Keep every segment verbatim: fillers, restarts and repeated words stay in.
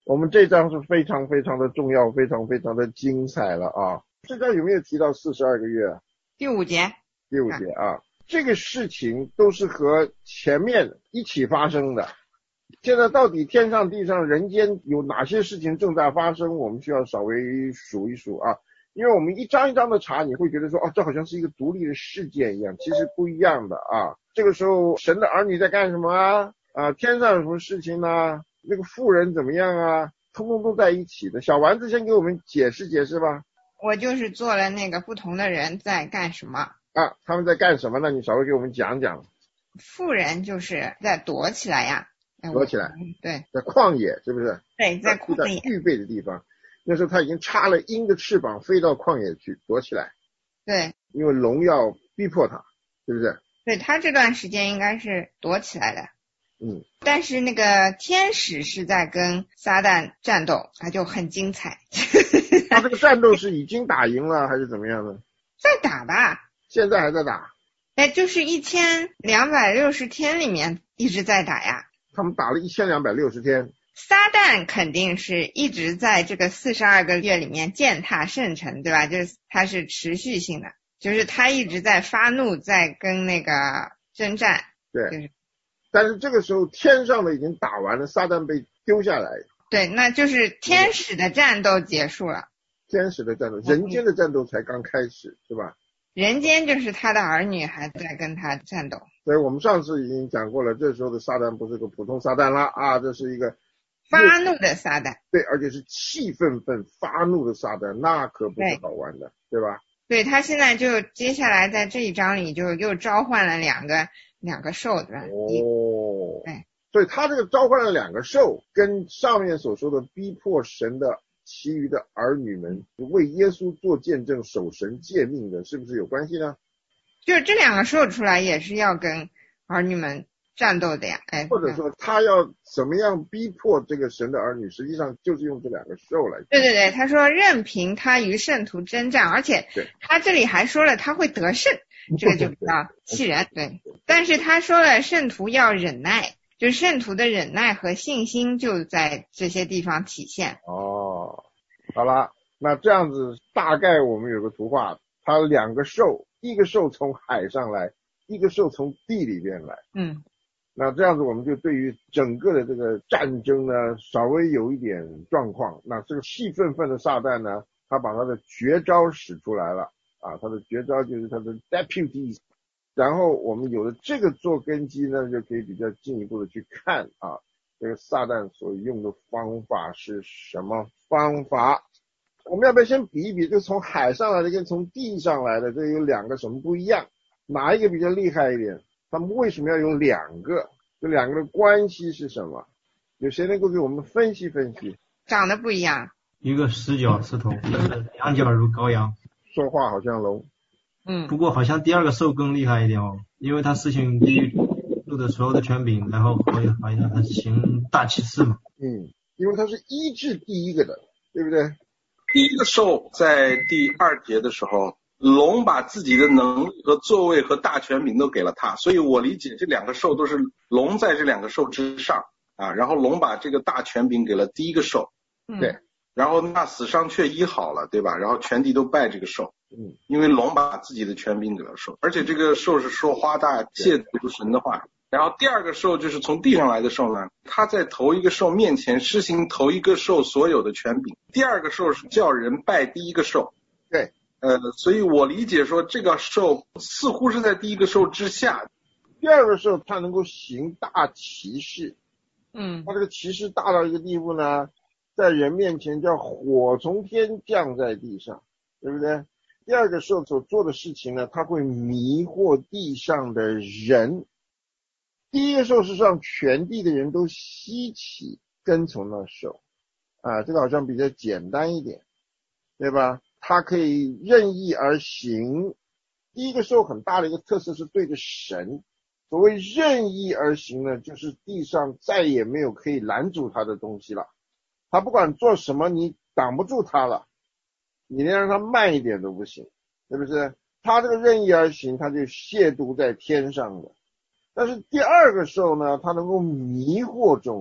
我们这章是非常非常的重要，非常非常的精彩了啊！这章有没有提到四十二个月？ 第五节。 第五节啊，这个事情都是和前面一起发生的。现在到底天上地上人间有哪些事情正在发生，我们需要稍微数一数啊。因为我们一张一张的查，你会觉得说，哦，这好像是一个独立的事件一样，其实不一样的啊。这个时候神的儿女在干什么啊？啊，天上有什么事情呢？那个妇人怎么样啊？通通都在一起的。小丸子先给我们解释解释吧。 我就是做了那个不同的人在干什么啊，他们在干什么呢？你稍微给我们讲讲。 妇人就是在躲起来呀， 躲起来， 对， 在旷野是不是？ 对，在旷野预备的地方。那时候他已经插了鹰的翅膀飞到旷野去躲起来。 对， 因为龙要逼迫他，对不对？ 对，他这段时间应该是躲起来的。 嗯， 但是那个天使是在跟撒旦战斗，他就很精彩。 他这个战斗是已经打赢了还是怎么样呢？ 在打吧， 现在还在打。 哎，就是一千两百六十天里面一直在打呀。 他们打了一千两百六十天。 撒旦肯定是一直在这个四十二个月里面践踏圣城，对吧？就是他是持续性的，就是他一直在发怒，在跟那个征战。 对， 就是， 但是这个时候天上的已经打完了，撒旦被丢下来。 对，那就是天使的战斗结束了。 天使的战斗，人间的战斗才刚开始，是吧？ 人间就是他的儿女还在跟他战斗。 所以我们上次已经讲过了，这时候的撒旦不是个普通撒旦了啊，这是一个发怒的撒旦。 对，而且是气愤愤发怒的撒旦，那可不是好玩的， 对, 对吧？ 对，他现在就接下来在这一章里就又召唤了两个两个兽，对吧？ 哦， 对， 所以他这个召唤了两个兽，跟上面所说的逼迫神的其余的儿女们为耶稣做见证守神诫命的，是不是有关系呢？ 就是这两个兽出来也是要跟儿女们战斗的呀，哎， 或者说他要怎么样逼迫这个神的儿女，实际上就是用这两个兽来。 对对对，他说任凭他与圣徒征战，而且他这里还说了他会得胜，这个就比较气人。对，但是他说了圣徒要忍耐，就圣徒的忍耐和信心就在这些地方体现。 哦，好了，那这样子大概我们有个图画，它两个兽，一个兽从海上来，一个兽从地里边来。 嗯。 那这样子我们就对于整个的这个战争呢稍微有一点状况。那这个气愤愤的撒旦呢，他把他的绝招使出来了啊，他的绝招就是他的 deputies。 然后我们有了这个做根基呢，就可以比较进一步的去看啊，这个撒旦所用的方法是什么方法。我们要不要先比一比，就从海上来的跟从地上来的，这有两个什么不一样，哪一个比较厉害一点，他们为什么要有两个，这两个的关系是什么？有谁能够给我们分析分析？ 长得不一样， 一个十角石头，一个两角如羔羊。 说话好像龙。 嗯， 不过好像第二个兽更厉害一点哦，因为他施行地狱路的所有的权柄，然后好像好像他行大启示嘛。 嗯，因为他是医治第一个的，对不对？ 第一个兽在第二节的时候，龙把自己的能力和座位和大权柄都给了他，所以我理解这两个兽都是龙在这两个兽之上啊，然后龙把这个大权柄给了第一个兽， 对， 然后那死伤却医好了，对吧？然后全地都拜这个兽， 嗯， 因为龙把自己的权柄给了兽，而且这个兽是说花大亵渎神的话。然后第二个兽就是从地上来的兽呢，他在头一个兽面前施行头一个兽所有的权柄，第二个兽是叫人拜第一个兽。 对， 呃，所以我理解说这个兽似乎是在第一个兽之下。 第二个兽它能够行大奇事， 嗯， 它这个奇事大到一个地步呢，在人面前叫火从天降在地上，对不对？第二个兽所做的事情呢，它会迷惑地上的人。第一个兽是让全地的人都稀奇跟从那兽啊，这个好像比较简单一点，对吧？它可以任意而行。第一个兽很大的一个特色是对着神，所谓任意而行呢，就是地上再也没有可以拦阻他的东西了，他不管做什么你挡不住他了，你连让他慢一点都不行，是不是？他这个任意而行，他就亵渎在天上的。但是第二个兽呢，它能够迷惑众人。所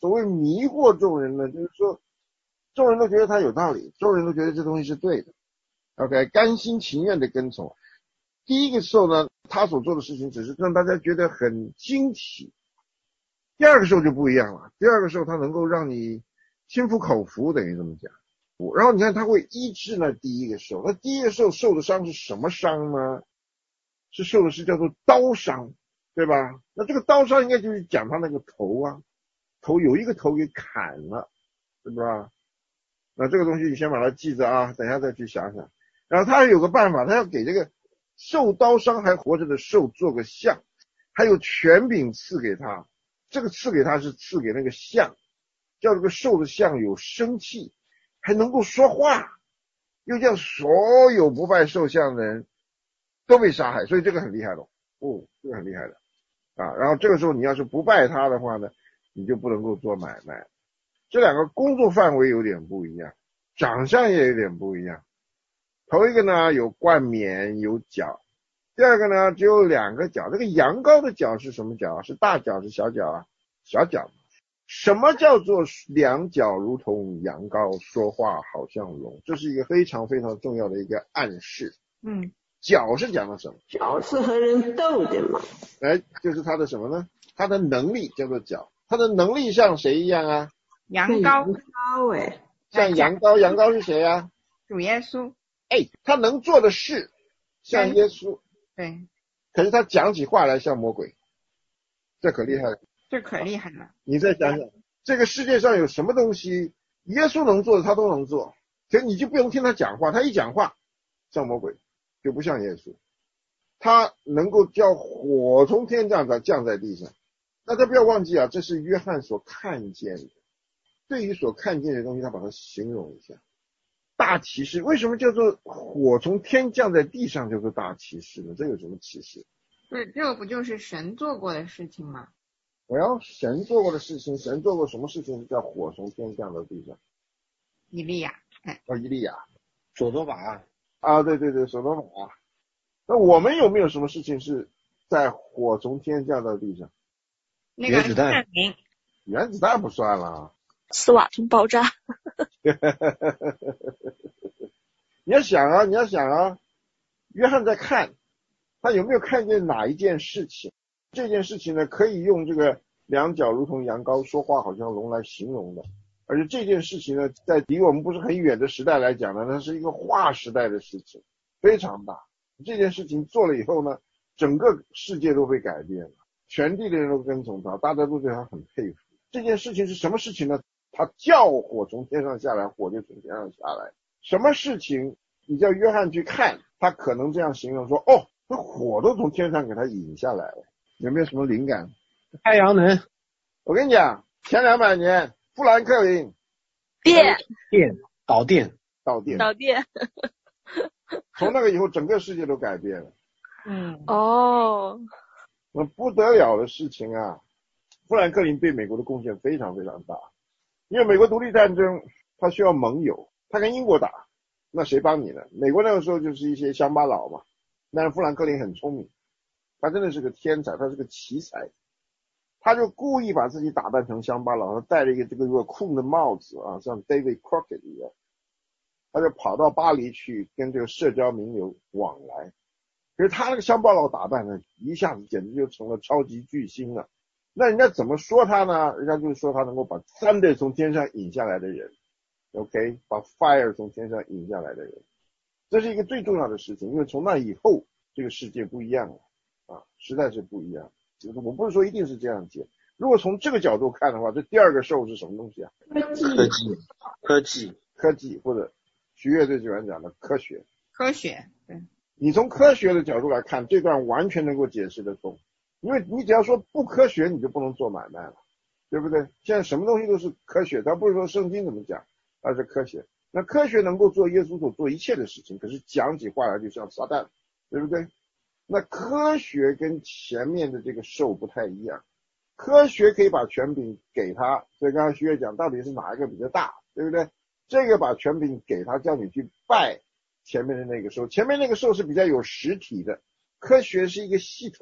所谓迷惑众人呢，就是说众人都觉得他有道理，众人都觉得这东西是对的 ，OK， 甘心情愿的跟从。第一个兽呢，他所做的事情只是让大家觉得很惊奇。第二个兽就不一样了，第二个兽它能够让你心服口服，等于这么讲。然后你看它会医治呢第一个兽，那第一个兽受的伤是什么伤呢？是受的是叫做刀伤，对吧？那这个刀伤应该就是讲他那个头啊，头有一个头给砍了，对吧？那这个东西你先把它记着啊，等一下再去想想。然后他有个办法，他要给这个受刀伤还活着的兽做个像，还有权柄赐给他。这个赐给他是赐给那个像，叫这个兽的像有生气，还能够说话，又叫所有不拜兽像的人都被杀害，所以这个很厉害的，哦，这个很厉害的啊。然后这个时候你要是不拜他的话呢，你就不能够做买卖。这两个工作范围有点不一样，长相也有点不一样。头一个呢有冠冕有角，第二个呢只有两个角。这个羊羔的角是什么角？是大角是小角啊？小角。什么叫做两角如同羊羔，说话好像龙？这是一个非常非常重要的一个暗示。 嗯， 角是讲的什么？ 角是和人斗的嘛。 哎，就是他的什么呢？他的能力叫做角。他的能力像谁一样啊？ 羊羔。 羊羔哎， 像羊羔。羊羔是谁啊？ 主耶稣。 哎，他能做的事像耶稣。 对。 可是他讲起话来像魔鬼，这可厉害了。 这可厉害了。 你再想想，这个世界上有什么东西耶稣能做的他都能做，可你就不用听他讲话，他一讲话像魔鬼，就不像耶稣。他能够叫火从天降在降在地上。大家不要忘记啊，这是约翰所看见的。对于所看见的东西，他把它形容一下。大启示，为什么叫做火从天降在地上叫做大启示呢？这有什么启示？ 不是，这个不就是神做过的事情吗？ 我要神做过的事情，神做过什么事情是叫火从天降到地上？ 以利亚。哎， 哦，以利亚。 索多玛啊，对对对，索多玛。那我们有没有什么事情是在火从天降到地上？ 那个原子弹。 原子弹不算了。 斯瓦滕爆炸。 你要想啊，你要想啊，约翰在看，他有没有看见哪一件事情？这件事情呢，可以用这个两脚如同羊羔，说话好像龙来形容的。而且这件事情呢，在离我们不是很远的时代来讲呢，那是一个划时代的事情，非常大。这件事情做了以后呢，整个世界都被改变了，全地的人都跟从他，大家都对他很佩服。这件事情是什么事情呢？他叫火从天上下来，火就从天上下来。什么事情你叫约翰去看，他可能这样形容说，哦，那火都从天上给他引下来了。有没有什么灵感？ 太阳能。 我跟你讲，前两百年富兰克林电电导电导电导电。 从那个以后整个世界都改变了。 嗯， 哦， 那不得了的事情啊！富兰克林对美国的贡献非常非常大，因为美国独立战争他需要盟友，他跟英国打，那谁帮你呢？美国那个时候就是一些乡巴佬嘛，但是富兰克林很聪明，他真的是个天才，他是个奇才，他就故意把自己打扮成乡巴佬，他戴了一个这个酷的帽子啊，像 David Crockett 一样，他就跑到巴黎去跟这个社交名流往来。可是他那个乡巴佬打扮呢，一下子简直就成了超级巨星了。那人家怎么说他呢？人家就是说他能够把 thunder 从天上引下来的人 ，OK， 把 fire 从天上引下来的人，这是一个最重要的事情，因为从那以后这个世界不一样了啊，实在是不一样。我不是说一定是这样解，如果从这个角度看的话，这第二个兽是什么东西啊？ 科技科技科技科技，或者徐悦最喜欢讲的科学。 科学，对。 你从科学的角度来看，这段完全能够解释得通，因为你只要说不科学，你就不能做买卖了，对不对？现在什么东西都是科学，它不是说圣经怎么讲，而是科学。那科学能够做耶稣所做一切的事情，可是讲起话来就像撒旦，对不对？那科学跟前面的这个兽不太一样，科学可以把权柄给他，所以刚刚徐悦讲到底是哪一个比较大，对不对？这个把权柄给他，叫你去拜前面的那个兽，前面那个兽是比较有实体的，科学是一个系统，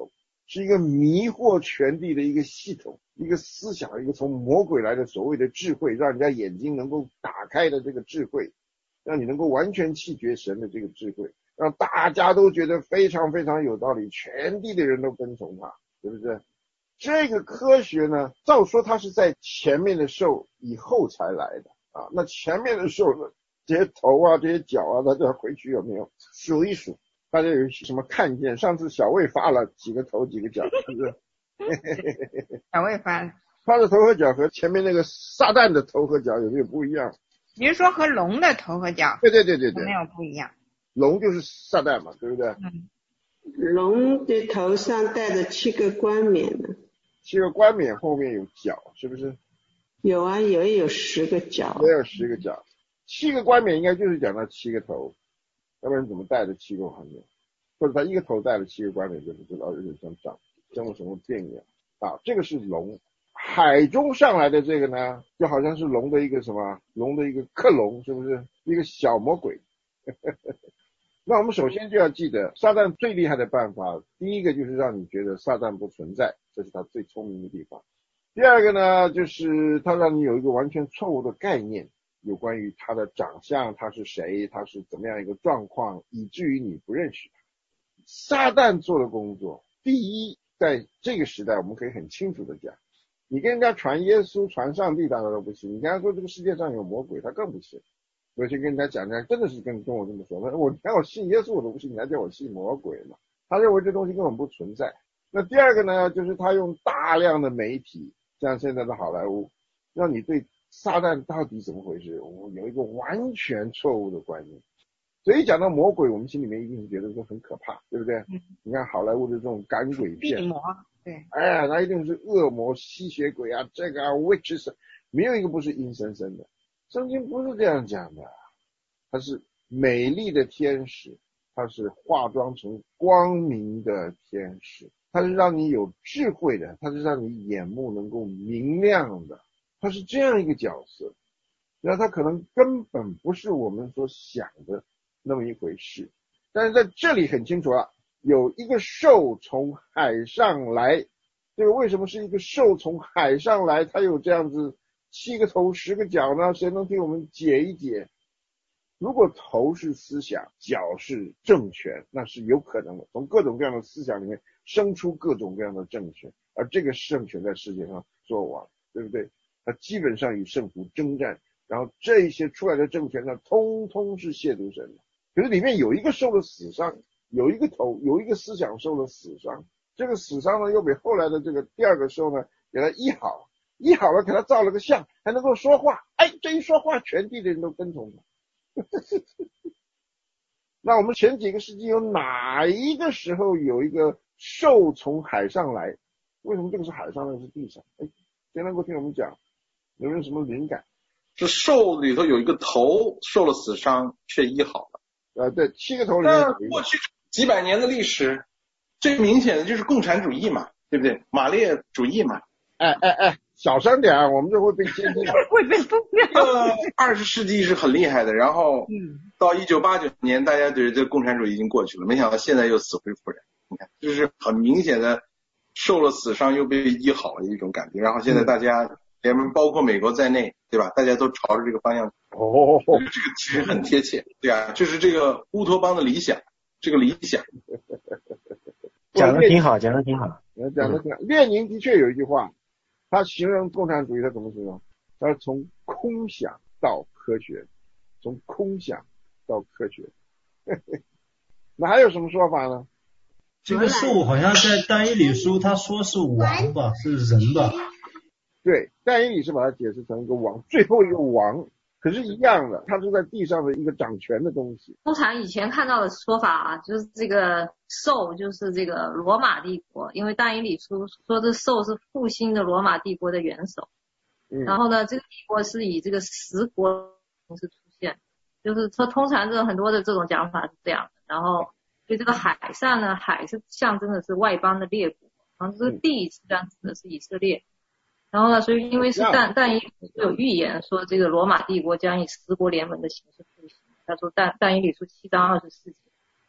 是一个迷惑全地的一个系统，一个思想，一个从魔鬼来的所谓的智慧，让人家眼睛能够打开的这个智慧，让你能够完全弃绝神的这个智慧，让大家都觉得非常非常有道理，全地的人都跟从他，对不对？这个科学呢，照说它是在前面的兽以后才来的啊，那前面的兽呢，这些头啊这些脚啊，大家回去有没有数一数，大家有什么看见？上次小魏发了几个头几个脚，是不是？ 小魏发了， 发的头和脚和前面那个撒旦的头和脚有没有不一样？ 比如说和龙的头和脚， 对对对对对， 没有不一样。 龙就是撒旦嘛，对不对？ 嗯， 龙的头上戴着七个冠冕呢。 七个冠冕后面有角，是不是？ 有啊，也有十个角。 也有十个角。七个冠冕应该就是讲到七个头，要不然怎么带着七个冠冕？或者他一个头带了七个冠冕就不知道，有点像长像什么变一样啊。这个是龙。海中上来的这个呢，就好像是龙的一个什么，龙的一个克隆，是不是一个小魔鬼？那我们首先就要记得，撒旦最厉害的办法，第一个就是让你觉得撒旦不存在，这是他最聪明的地方。第二个呢，就是他让你有一个完全错误的概念，有关于他的长相，他是谁，他是怎么样一个状况，以至于你不认识他。撒旦做的工作，第一，在这个时代我们可以很清楚的讲，你跟人家传耶稣传上帝当然都不行，你跟他说这个世界上有魔鬼他更不行。我去跟人家讲讲，真的是跟跟我这么说，我你看我信耶稣我都不信，你还叫我信魔鬼嘛？他认为这东西根本不存在。那第二个呢，就是他用大量的媒体，像现在的好莱坞，让你对撒旦到底怎么回事有一个完全错误的观念。所以讲到魔鬼，我们心里面一定是觉得说很可怕，对不对？嗯、你看好莱坞的这种赶鬼片， 地魔，对， 哎呀，那一定是恶魔、吸血鬼啊，这个啊 witches， 没有一个不是阴森森的。圣经不是这样讲的，它是美丽的天使，它是化妆成光明的天使，它是让你有智慧的，它是让你眼目能够明亮的，它是这样一个角色。然后它可能根本不是我们所想的那么一回事，但是在这里很清楚了，有一个兽从海上来，这个为什么是一个兽从海上来，它有这样子七个头十个脚呢？谁能替我们解一解？如果头是思想，脚是政权，那是有可能的，从各种各样的思想里面生出各种各样的政权，而这个政权在世界上做完，对不对？它基本上与圣徒征战，然后这一些出来的政权呢，通通是亵渎神的。可是里面有一个受了死伤，有一个头，有一个思想受了死伤，这个死伤呢又比后来的这个第二个兽呢给他医好，医好了给他造了个像，还能够说话，哎，这一说话全地的人都跟从他。那我们前几个世纪有哪一个时候有一个兽从海上来？为什么这个是海上，那个是地上？哎，谁能够听我们讲？有没有什么灵感？ 是兽里头有一个头受了死伤却医好了。 呃，对，七个头里面有一个。 过去几百年的历史，最明显的就是共产主义嘛，对不对？马列主义嘛。 哎哎哎，小声点，我们就会被监听。 会被封掉。 呃，二十世纪是很厉害的，然后到一九八九年，大家觉得这共产主义已经过去了，没想到现在又死灰复燃。你看，就是很明显的受了死伤又被医好了一种感觉。然后现在大家，连包括美国在内，对吧？大家都朝着这个方向。 哦， 这个其实很贴切，对啊，就是这个乌托邦的理想，这个理想。 讲的挺好，讲的挺好， 讲的挺好。列宁的确有一句话，他形容共产主义，他怎么形容？他说从空想到科学，从空想到科学。那还有什么说法呢？ 这个兽好像在但以理书他说是王吧，是人吧？ 对，但以理是把它解释成一个王，最后一个王。可是一样的，它是在地上的一个掌权的东西。 通常以前看到的说法啊，就是这个兽就是这个罗马帝国，因为但以理书说这兽是复兴的罗马帝国的元首。嗯、然后呢，这个帝国是以这个十国形式出现，就是说通常这很多的这种讲法是这样的。然后对这个海上呢，海是象征的是外邦的列国，然后这个地实际上指的是以色列。然后呢，所以因为是但但以理有预言说这个罗马帝国将以十国联盟的形式复兴。他说但但以理书七章二十四节，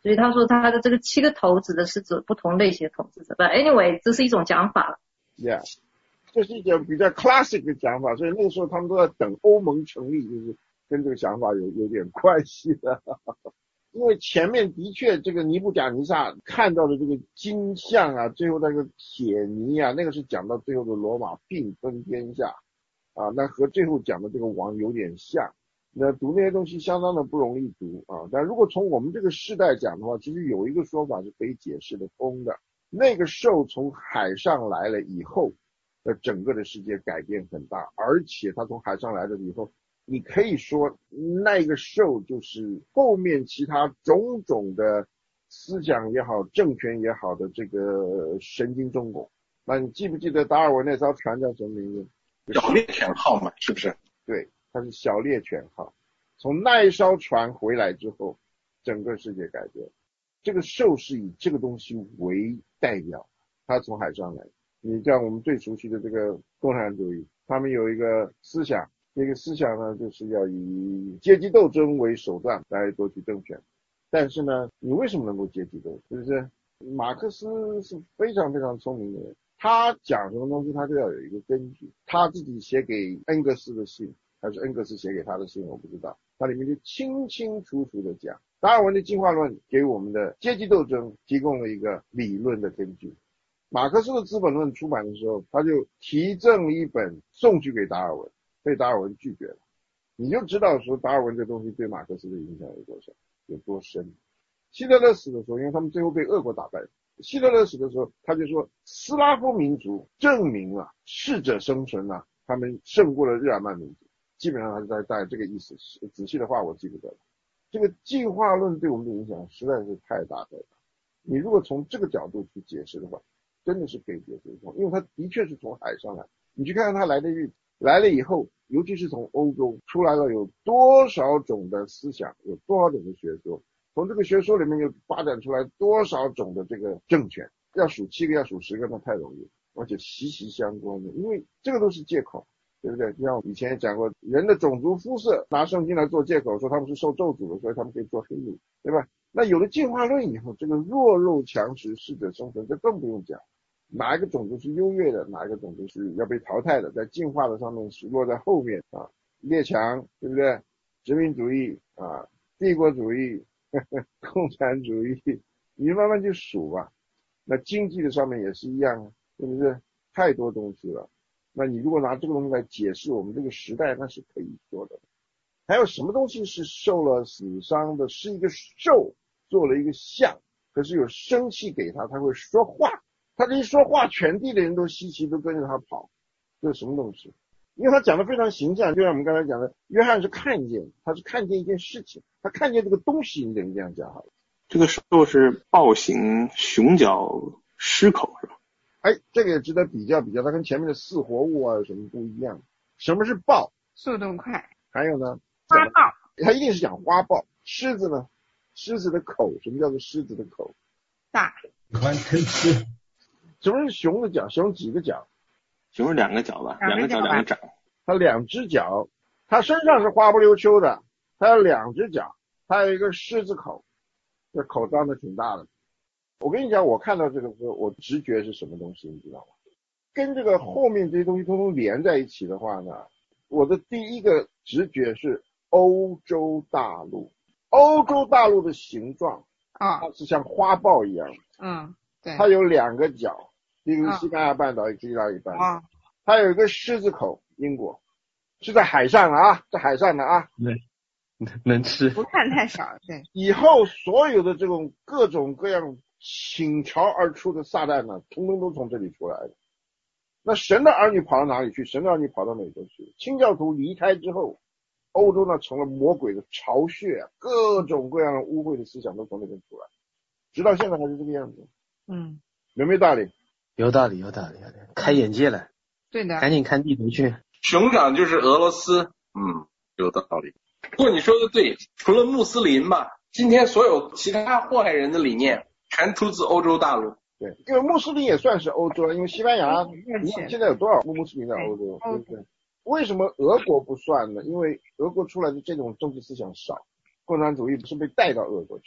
所以他说他的这个七个头指的是指不同类型的统治者。But anyway， 这是一种讲法。 Yeah， 这是一种比较 classic 的讲法，所以那个时候他们都在等欧盟成立，就是跟这个想法有有点关系的。因为前面的确这个尼布甲尼撒看到的这个金像啊，最后那个铁泥啊，那个是讲到最后的罗马并分天下啊，那和最后讲的这个王有点像。那读那些东西相当的不容易读啊，但如果从我们这个世代讲的话，其实有一个说法是可以解释得通的。那个兽从海上来了以后，呃，整个的世界改变很大，而且它从海上来了以后，你可以说那个兽就是后面其他种种的思想也好，政权也好的这个神经中拱。那你记不记得达尔文那艘船叫什么名字？ 小猎犬号嘛，是不是？ 对，它是小猎犬号。从那一艘船回来之后，整个世界改变。这个兽是以这个东西为代表，它从海上来。你像我们最熟悉的这个共产主义，他们有一个思想，这个思想呢就是要以阶级斗争为手段来夺取政权。但是呢，你为什么能够阶级斗争？就是马克思是非常非常聪明的人，他讲什么东西他就要有一个根据。他自己写给恩格斯的信，还是恩格斯写给他的信我不知道，它里面就清清楚楚的讲，达尔文的进化论给我们的阶级斗争提供了一个理论的根据。马克思的资本论出版的时候，他就提赠一本送去给达尔文，被达尔文拒绝了。你就知道说达尔文这东西对马克思的影响有多少，有多深。希特勒死的时候，因为他们最后被俄国打败，希特勒死的时候他就说，斯拉夫民族证明了适者生存啊，他们胜过了日耳曼民族。基本上还是在在这个意思，仔细的话我记不得了。这个进化论对我们的影响实在是太大太大。你如果从这个角度去解释的话，真的是可以解释得通，因为它的确是从海上来。你去看看它来的日子，来了以后，尤其是从欧洲出来了有多少种的思想，有多少种的学说，从这个学说里面又发展出来多少种的这个政权，要数七个要数十个那太容易，而且息息相关的，因为这个都是借口。对不对？像我以前也讲过，人的种族肤色拿圣经来做借口，说他们是受咒诅的，所以他们可以做黑奴，对吧？那有了进化论以后，这个弱肉强食，适者生存，这更不用讲。哪一个种族是优越的，哪一个种族是要被淘汰的，在进化的上面是落在后面啊。列强，对不对？殖民主义啊，帝国主义，呵呵共产主义，你慢慢去数吧。那经济的上面也是一样，对不对？太多东西了。那你如果拿这个东西来解释我们这个时代，那是可以说的。还有什么东西是受了死伤的？是一个兽做了一个像，可是有生气给他，他会说话。他这一说话，全地的人都稀奇，都跟着他跑。这是什么东西？因为他讲的非常形象，就像我们刚才讲的，约翰是看见，他是看见一件事情，他看见这个东西，你等于这样讲好了。 这个兽是豹形熊角狮口是吧？ 哎，这个也值得比较比较，它跟前面的四活物啊有什么不一样？什么是豹？ 速度快。 还有呢？ 花豹。 它一定是讲花豹。狮子呢？狮子的口，什么叫做狮子的口？ 大。 喜欢吞吃。 什么是熊的脚？熊几个脚？ 熊是两个脚吧？两个脚两个掌。 它两只脚，它身上是花不溜秋的，它有两只脚，它有一个狮子口，这口张的挺大的。我跟你讲，我看到这个时候，我直觉是什么东西，你知道吗？跟这个后面这些东西通通连在一起的话呢，我的第一个直觉是欧洲大陆。欧洲大陆的形状啊，它是像花豹一样， 嗯，对， 它有两个角，一个是西班牙半岛，一个是意大利半岛，啊，它有一个狮子口，英国是在海上的啊，在海上的啊， 对，能吃， 不看太少，对。 以后所有的这种各种各样倾巢而出的撒旦呢，通通都从这里出来的。那神的儿女跑到哪里去？神的儿女跑到美洲去。清教徒离开之后，欧洲呢成了魔鬼的巢穴，各种各样的污秽的思想都从那边出来，直到现在还是这个样子。 嗯， 有没有道理？ 有道理，有道理，有道理，开眼界了。 对的， 赶紧看地图去。 熊掌就是俄罗斯，嗯，有道理。不过你说的对，除了穆斯林吧，今天所有其他祸害人的理念全出自欧洲大陆。 对，因为穆斯林也算是欧洲，因为西班牙，你看现在有多少穆斯林在欧洲，对不对？为什么俄国不算呢？因为俄国出来的这种政治思想少，共产主义不是被带到俄国去。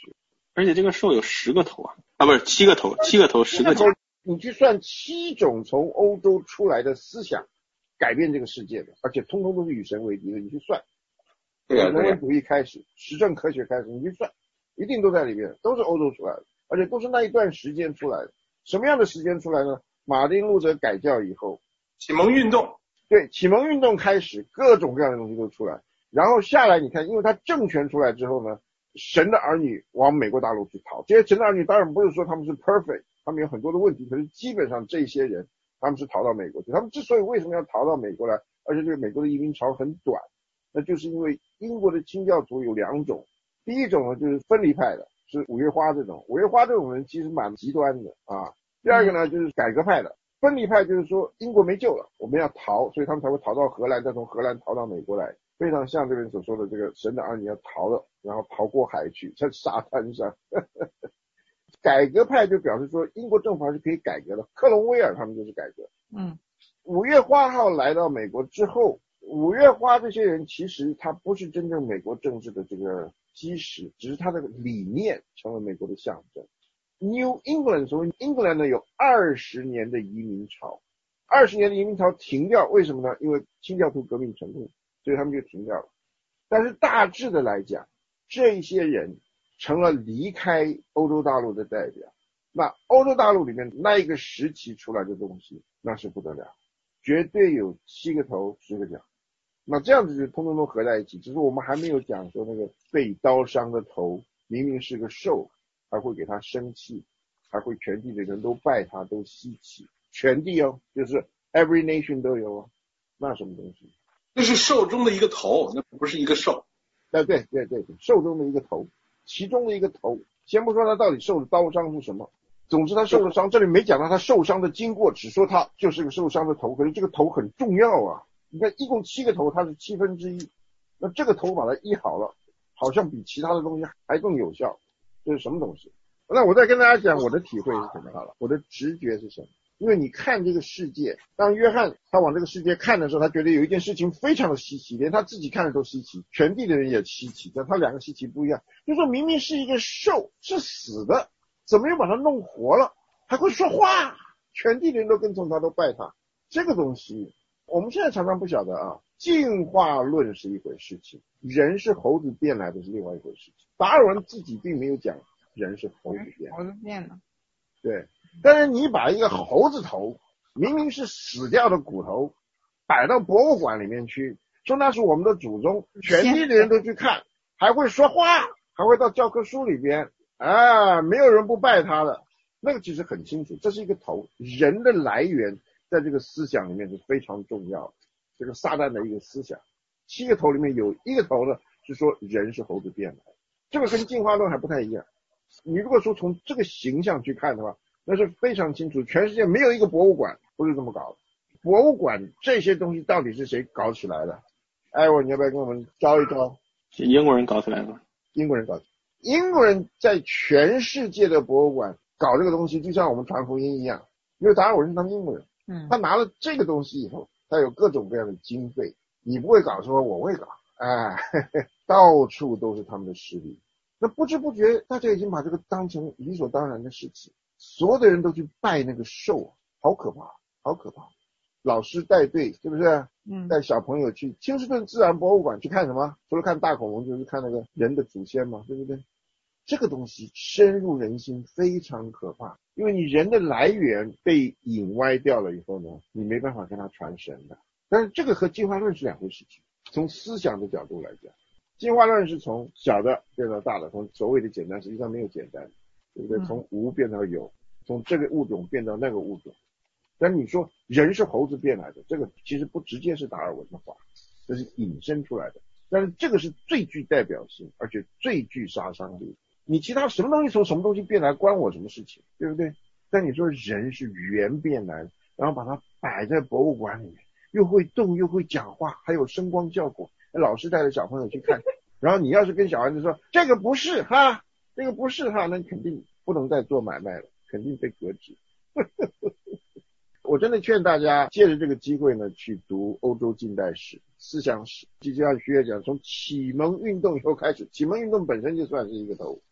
而且这个兽有十个头啊，啊不是七个头，七个头十个脚。 你去算七种从欧洲出来的思想改变这个世界的，而且通通都是与神为敌的，你去算。 对呀， 人文主义开始，实证科学开始，你去算，一定都在里面，都是欧洲出来的，而且都是那一段时间出来的。什么样的时间出来呢？马丁路德改教以后， 启蒙运动， 对，启蒙运动开始，各种各样的东西都出来，然后下来，你看，因为他政权出来之后呢，神的儿女往美国大陆去逃，这些神的儿女当然不是说他们是 perfect， 他们有很多的问题，可是基本上这些人他们是逃到美国去。他们之所以为什么要逃到美国来，而且这个美国的移民潮很短，那就是因为英国的清教徒有两种，第一种呢就是分离派的，是五月花这种，五月花这种人其实蛮极端的啊。第二个呢就是改革派的，分离派就是说英国没救了，我们要逃，所以他们才会逃到荷兰，再从荷兰逃到美国来，非常像这边所说的这个神的儿女要逃了，然后逃过海去，在沙滩上。改革派就表示说英国政府还是可以改革的，克隆威尔他们就是改革。 嗯， 五月花号来到美国之后，五月花这些人其实他不是真正美国政治的这个基石，只是他的理念成了美国的象征。New England 所谓 England 呢有二十年的移民潮，二十年的移民潮停掉，为什么呢？因为清教徒革命成功，所以他们就停掉了。但是大致的来讲，这一些人成了离开欧洲大陆的代表。那欧洲大陆里面那一个时期出来的东西，那是不得了，绝对有七个头十个脚。那这样子就通通都合在一起，只是我们还没有讲说那个被刀伤的头明明是个兽，还会给他生气，还会全地的人都拜他，都稀奇，全地哦，就是 every nation 都有哦，那什么东西？ 那是兽中的一个头，那不是一个兽。 对对对对对，兽中的一个头，其中的一个头。先不说他到底受的刀伤是什么，总之他受了伤，这里没讲到他受伤的经过，只说他就是个受伤的头。可是这个头很重要啊，你看一共七个头，它是七分之一，那这个头把它医好了，好像比其他的东西还更有效。这是什么东西？那我再跟大家讲我的体会是什么好了，我的直觉是什么？因为你看这个世界，当约翰他往这个世界看的时候，他觉得有一件事情非常的稀奇，连他自己看的都稀奇，全地的人也稀奇，但他两个稀奇不一样，就是说明明是一个兽，是死的，怎么又把它弄活了，还会说话，全地的人都跟从他，都拜他。这个东西我们现在常常不晓得啊，进化论是一回事情，人是猴子变来的是另外一回事情。达尔文自己并没有讲人是猴子变， 猴子变的， 对。但是你把一个猴子头，明明是死掉的骨头，摆到博物馆里面去，说那是我们的祖宗，全地的人都去看，还会说话，还会到教科书里边，啊，没有人不拜他的。那个其实很清楚，这是一个头，人的来源在这个思想里面是非常重要的，这个撒旦的一个思想。七个头里面有一个头呢是说人是猴子变来的，这个跟进化论还不太一样。你如果说从这个形象去看的话，那是非常清楚，全世界没有一个博物馆不是这么搞的。博物馆这些东西到底是谁搞起来的？哎，我你要不要跟我们招一招？ 是英国人搞起来的。 英国人搞起来，英国人在全世界的博物馆搞这个东西，就像我们传福音一样。因为达尔文是他们英国人， 嗯， 他拿了这个东西以后，他有各种各样的经费，你不会搞说我会搞，哎，嘿嘿，到处都是他们的势力。那不知不觉大家已经把这个当成理所当然的事情，所有的人都去拜那个兽，好可怕，好可怕。老师带队，是不是？嗯，带小朋友去休斯顿自然博物馆去看什么？除了看大恐龙，就是看那个人的祖先嘛，对不对？这个东西深入人心，非常可怕。因为你人的来源被引歪掉了以后呢，你没办法跟他传神的。但是这个和进化论是两回事情。从思想的角度来讲，进化论是从小的变到大的，从所谓的简单，实际上没有简单，对不对？从无变到有，从这个物种变到那个物种。但你说人是猴子变来的，这个其实不直接是达尔文的话，这是引申出来的。但是这个是最具代表性，而且最具杀伤力。你其他什么东西从什么东西变来关我什么事情，对不对？但你说人是猿变来的，然后把它摆在博物馆里面，又会动又会讲话，还有声光效果，老师带着小朋友去看，然后你要是跟小孩子说这个不是哈，这个不是哈，那你肯定不能再做买卖了，肯定被革职。我真的劝大家借着这个机会呢，去读欧洲近代史、思想史。就像徐悦讲，从启蒙运动以后开始，启蒙运动本身就算是一个头。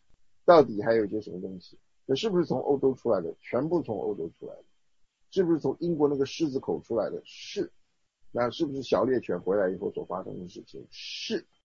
到底还有一些什么东西？这是不是从欧洲出来的？全部从欧洲出来的。是不是从英国那个狮子口出来的？是。那是不是小猎犬回来以后所发生的事情？是。